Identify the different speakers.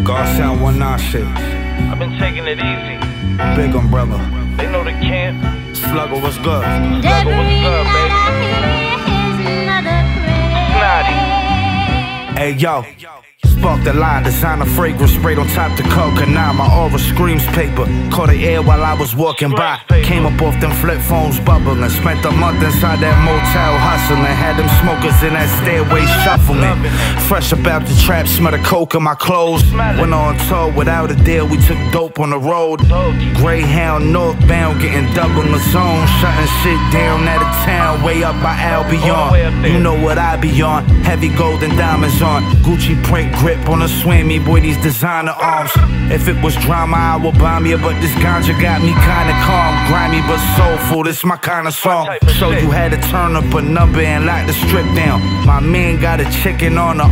Speaker 1: God sound 19 shit.
Speaker 2: I've been taking it easy.
Speaker 1: Big umbrella.
Speaker 2: They know the camp.
Speaker 1: Slugger, what's good?
Speaker 2: Slugger, what's good, baby? Snotty.
Speaker 1: Hey, yo. Spark the line, designer fragrance sprayed on top the coconut. My aura screams paper. Caught the air while I was walking by. Came up off them flip phones bubbling. Spent a month inside that motel hustling. Had them smokers in that stairway shuffling. Fresh about the trap, smell the coke in my clothes. Went on tour without a deal, we took dope on the road. Greyhound northbound, getting double in the zone. Shutting shit down out of town, way up by Albion. You know what I be on, heavy gold and diamonds on. Gucci print grip on a swimmy, boy, these designer arms. If it was drama, I would bomb you, but this ganja got me kinda calm. Grimy but soulful, this my kinda song. So you had to turn up a number and lock the strip down. My man got a chicken on the